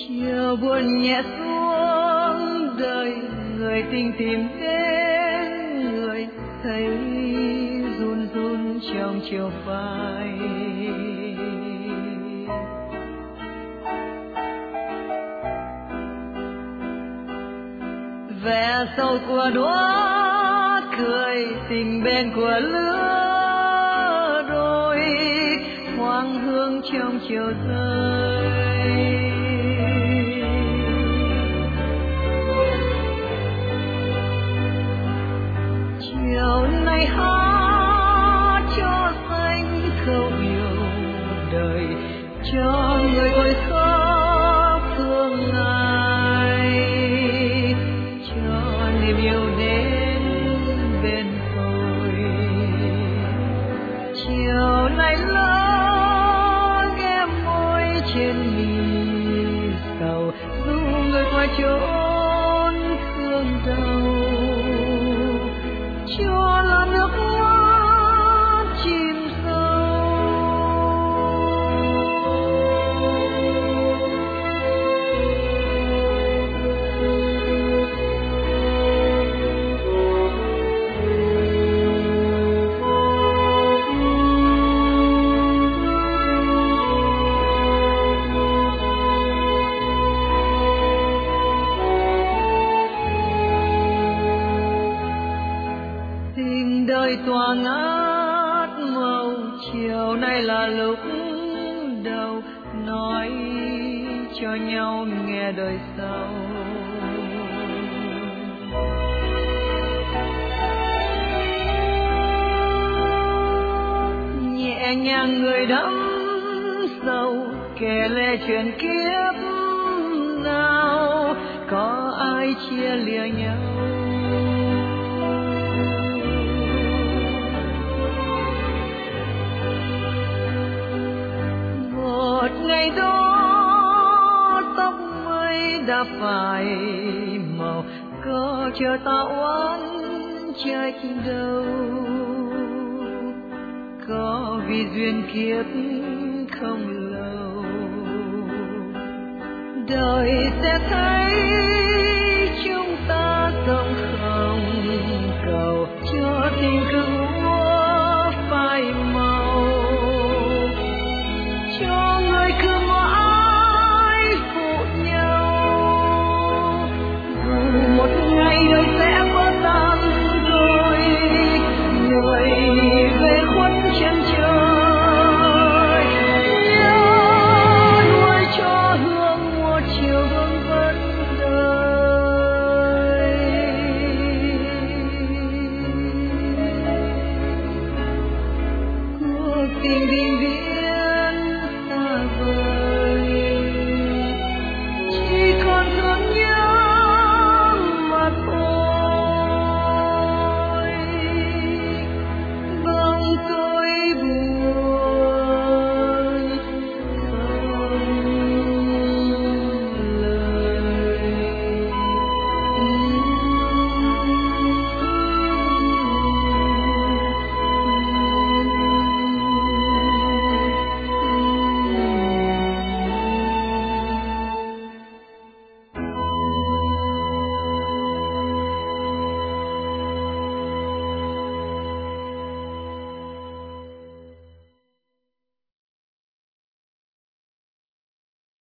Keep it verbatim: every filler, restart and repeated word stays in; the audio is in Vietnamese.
chiều buồn nhẹ xuống đời, người tình tìm đến người thấy run run trong chiều phai. Vẻ sầu của đóa cười, tình bên của lứa đôi, hoang hương trong chiều rơi. Chiều nay hát cho xanh khâu yêu đời, cho người tôi khóc thương ai, cho niềm yêu đến bên tôi. Chiều nay lỡ ghé môi trên mi sầu, dù người qua chốn thương đau, cho là nước mắt chìm sâu. Tình đời tỏa ngát màu, chiều nay là lúc đầu nói cho nhau nghe đời sau. Nhẹ nhàng người đắm sâu kể lệ chuyện kiếp nào, có ai chia lìa nhau. Một ngày đó tóc mây đã phai màu, có chờ ta oán trách đâu, có vì duyên kiếp không lâu đời sẽ thay.